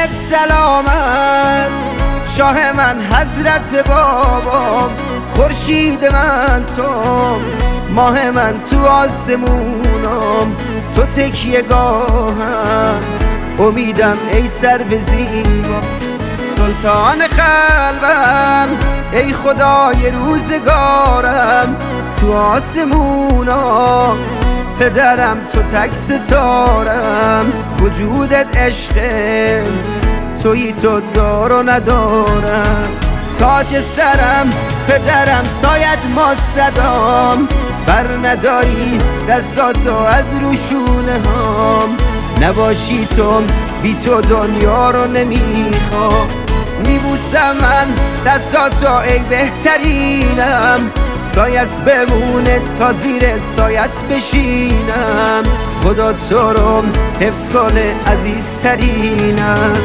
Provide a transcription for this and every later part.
بهت سلامت، شاه من حضرت بابام، خورشید من تو، ماه من تو آسمونم، تو تکیه گاهم، امیدم ای سرو زیبا، سلطان قلبم ای خدای روزگارم، تو آسمونم پدرم تو تک ستارم، وجودت عشقه تویی تو دار و ندارم، تاج سرم پدرم سایت ما صدام، بر نداری دستاتو از روشونه هام، نباشی تو بی تو دنیا رو نمیخوام، میبوسم من دستاتو ای بهترینم، سایت بمونه تا زیر سایت بشینم، خدا تو رو حفظ کنه عزیزترینم.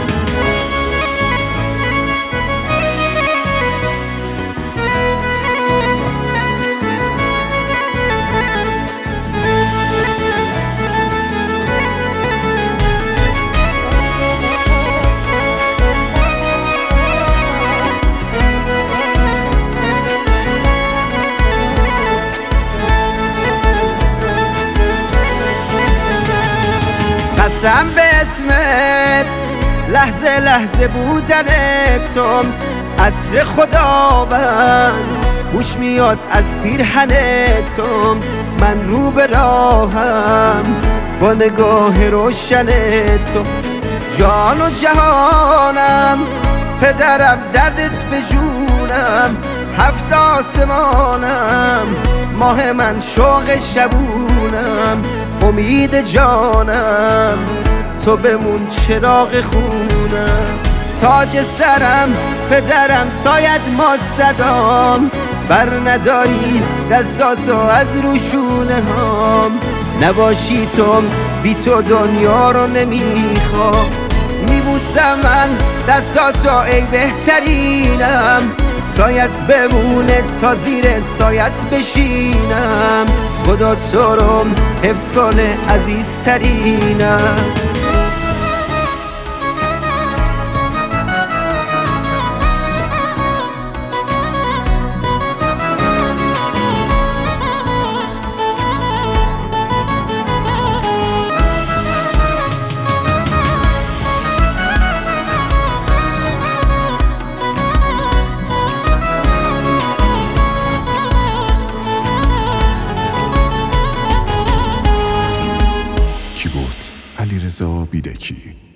قسم به اسمت لحظه لحظه بودن تو، عطر خداوند بوش میاد از پیرهن تو، من رو به راهم با نگاه روشن تو، جان و جهانم پدرم دردت به جونم، هفت آسمانم ماه من شوق شبونم، امید جانم تو بمون چراغ خونم، تاج سرم پدرم سایت ما صدام، بر نداری دستاتو از روشونه هام، نباشی تو بی تو دنیا رو نمیخوام، میبوسم من دستاتو ای بهترینم، سایت بمونه تا زیر سایت بشینم، خدا تو رو حفظ کنه عزیزترینم. علیرضا بیدکی.